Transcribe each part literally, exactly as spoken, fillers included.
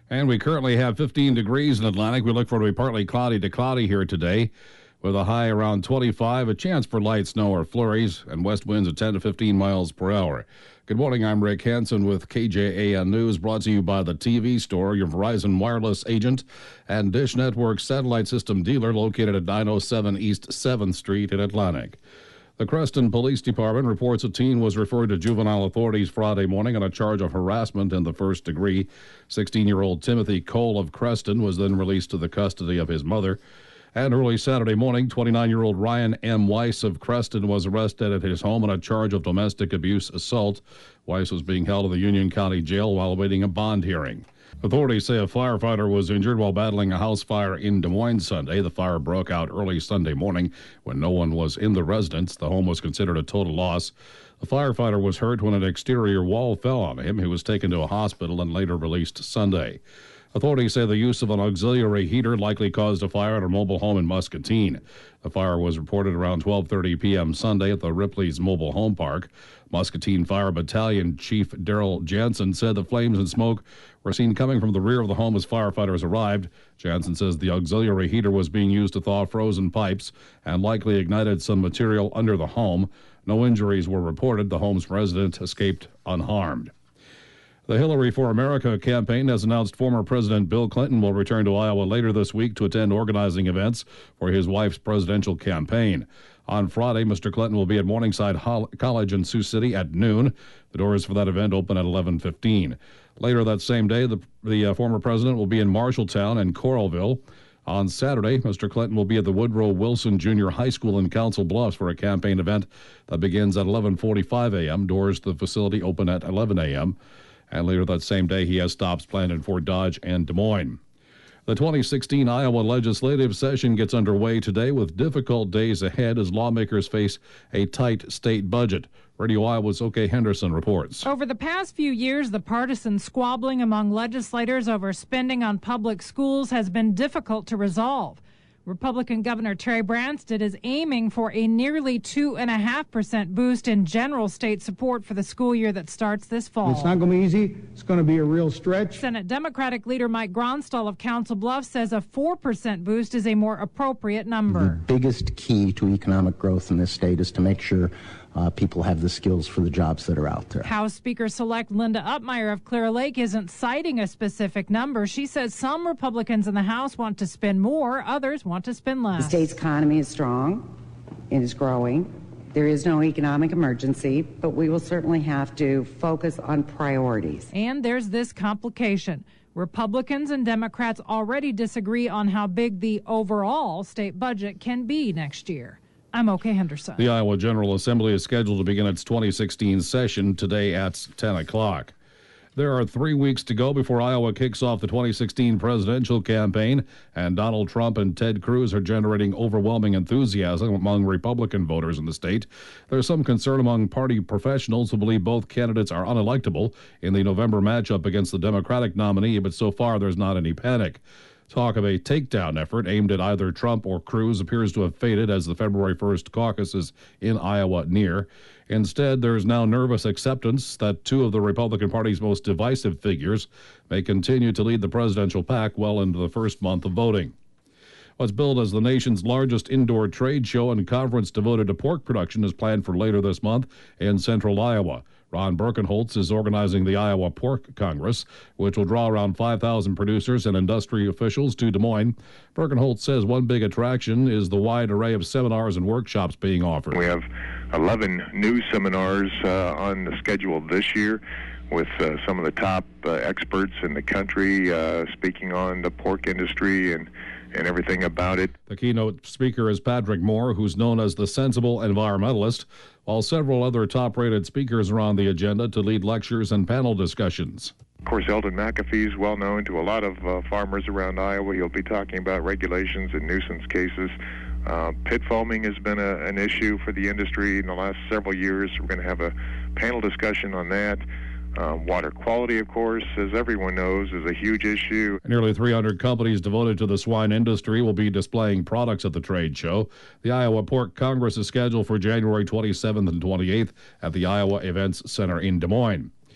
And we currently have fifteen degrees in Atlantic. We look for it to be partly cloudy to cloudy here today with a high around twenty-five, a chance for light snow or flurries, and west winds of ten to fifteen miles per hour. Good morning, I'm Rick Hansen with K J A N News, brought to you by the T V Store, your Verizon wireless agent and Dish Network satellite system dealer located at nine oh seven East seventh Street in Atlantic. The Creston Police Department reports a teen was referred to juvenile authorities Friday morning on a charge of harassment in the first degree. sixteen-year-old Timothy Cole of Creston was then released to the custody of his mother. And early Saturday morning, twenty-nine-year-old Ryan M. Weiss of Creston was arrested at his home on a charge of domestic abuse assault. Weiss was being held in the Union County Jail while awaiting a bond hearing. Authorities say a firefighter was injured while battling a house fire in Des Moines Sunday. The fire broke out early Sunday morning when no one was in the residence. The home was considered a total loss. The firefighter was hurt when an exterior wall fell on him. He was taken to a hospital and later released Sunday. Authorities say the use of an auxiliary heater likely caused a fire at a mobile home in Muscatine. The fire was reported around twelve thirty p.m. Sunday at the Ripley's Mobile Home Park. Muscatine Fire Battalion Chief Daryl Jansen said the flames and smoke were seen coming from the rear of the home as firefighters arrived. Jansen says the auxiliary heater was being used to thaw frozen pipes and likely ignited some material under the home. No injuries were reported. The home's resident escaped unharmed. The Hillary for America campaign has announced former President Bill Clinton will return to Iowa later this week to attend organizing events for his wife's presidential campaign. On Friday, Mister Clinton will be at Morningside College in Sioux City at noon. The doors for that event open at eleven fifteen. Later that same day, the, the uh, former president will be in Marshalltown and Coralville. On Saturday, Mister Clinton will be at the Woodrow Wilson Junior High School in Council Bluffs for a campaign event that begins at eleven forty-five a.m. Doors to the facility open at eleven a.m. And later that same day, he has stops planned in Fort Dodge and Des Moines. The twenty sixteen Iowa legislative session gets underway today with difficult days ahead as lawmakers face a tight state budget. Radio Iowa's O K Henderson reports. Over the past few years, the partisan squabbling among legislators over spending on public schools has been difficult to resolve. Republican Governor Terry Branstad is aiming for a nearly two point five percent boost in general state support for the school year that starts this fall. It's not going to be easy. It's going to be a real stretch. Senate Democratic leader Mike Gronstal of Council Bluffs says a four percent boost is a more appropriate number. The biggest key to economic growth in this state is to make sure Uh, people have the skills for the jobs that are out there. House Speaker-select Linda Upmeyer of Clear Lake isn't citing a specific number. She says some Republicans in the House want to spend more, others want to spend less. The state's economy is strong. It is growing. There is no economic emergency, but we will certainly have to focus on priorities. And there's this complication. Republicans and Democrats already disagree on how big the overall state budget can be next year. I'm O K Henderson. The Iowa General Assembly is scheduled to begin its twenty sixteen session today at ten o'clock. There are three weeks to go before Iowa kicks off the twenty sixteen presidential campaign, and Donald Trump and Ted Cruz are generating overwhelming enthusiasm among Republican voters in the state. There's some concern among party professionals who believe both candidates are unelectable in the November matchup against the Democratic nominee, but so far there's not any panic. Talk of a takedown effort aimed at either Trump or Cruz appears to have faded as the February first caucuses in Iowa near. Instead, there is now nervous acceptance that two of the Republican Party's most divisive figures may continue to lead the presidential pack well into the first month of voting. What's billed as the nation's largest indoor trade show and conference devoted to pork production is planned for later this month in central Iowa. Ron Birkenholtz is organizing the Iowa Pork Congress, which will draw around five thousand producers and industry officials to Des Moines. Birkenholtz says one big attraction is the wide array of seminars and workshops being offered. We have eleven new seminars uh, on the schedule this year with uh, some of the top uh, experts in the country uh, speaking on the pork industry and and everything about it. The keynote speaker is Patrick Moore, who's known as the sensible environmentalist, while several other top-rated speakers are on the agenda to lead lectures and panel discussions. Of course, Eldon McAfee is well known to a lot of uh, farmers around Iowa. He'll be talking about regulations and nuisance cases. Uh, pit foaming has been a, an issue for the industry in the last several years. We're going to have a panel discussion on that. Uh, water quality, of course, as everyone knows, is a huge issue. Nearly three hundred companies devoted to the swine industry will be displaying products at the trade show. The Iowa Pork Congress is scheduled for January twenty-seventh and twenty-eighth at the Iowa Events Center in Des Moines.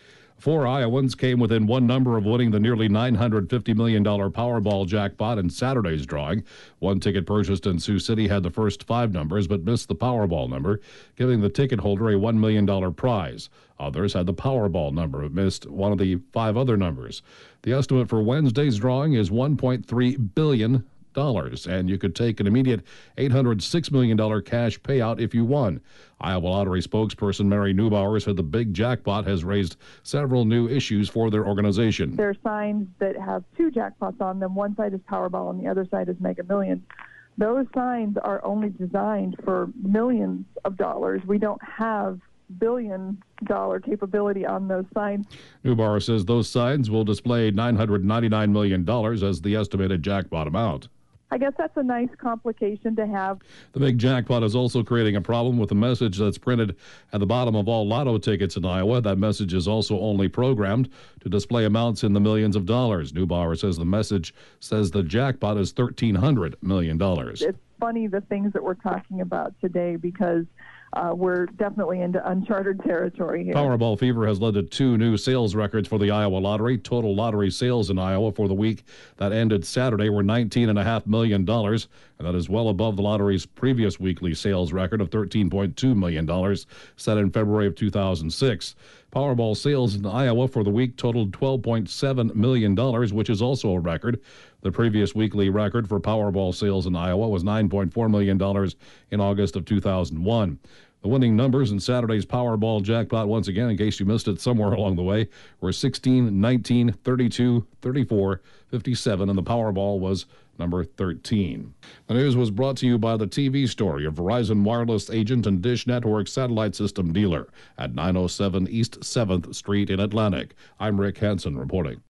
Four Iowans came within one number of winning the nearly nine hundred fifty million dollars Powerball jackpot in Saturday's drawing. One ticket purchased in Sioux City had the first five numbers but missed the Powerball number, giving the ticket holder a one million dollars prize. Others had the Powerball number but missed one of the five other numbers. The estimate for Wednesday's drawing is one point three billion dollars. Dollars, and you could take an immediate eight hundred six million dollars cash payout if you won. Iowa Lottery spokesperson Mary Neubauer said the big jackpot has raised several new issues for their organization. There are signs that have two jackpots on them. One side is Powerball and the other side is Mega Millions. Those signs are only designed for millions of dollars. We don't have billion dollar capability on those signs. Neubauer says those signs will display nine hundred ninety-nine million dollars as the estimated jackpot amount. I guess that's a nice complication to have. The big jackpot is also creating a problem with the message that's printed at the bottom of all lotto tickets in Iowa. That message is also only programmed to display amounts in the millions of dollars. Neubauer says the message says the jackpot is thirteen hundred million dollars. It's funny the things that we're talking about today because Uh, we're definitely into uncharted territory here. Powerball fever has led to two new sales records for the Iowa Lottery. Total lottery sales in Iowa for the week that ended Saturday were nineteen point five million dollars, and that is well above the lottery's previous weekly sales record of thirteen point two million dollars set in February of two thousand six. Powerball sales in Iowa for the week totaled twelve point seven million dollars, which is also a record. The previous weekly record for Powerball sales in Iowa was nine point four million dollars in August of two thousand one. The winning numbers in Saturday's Powerball jackpot, once again, in case you missed it somewhere along the way, were sixteen, nineteen, thirty-two, thirty-four, fifty-seven, and the Powerball was number thirteen. The news was brought to you by the T V Store, your Verizon Wireless agent and Dish Network satellite system dealer at nine oh seven East seventh Street in Atlantic. I'm Rick Hansen reporting.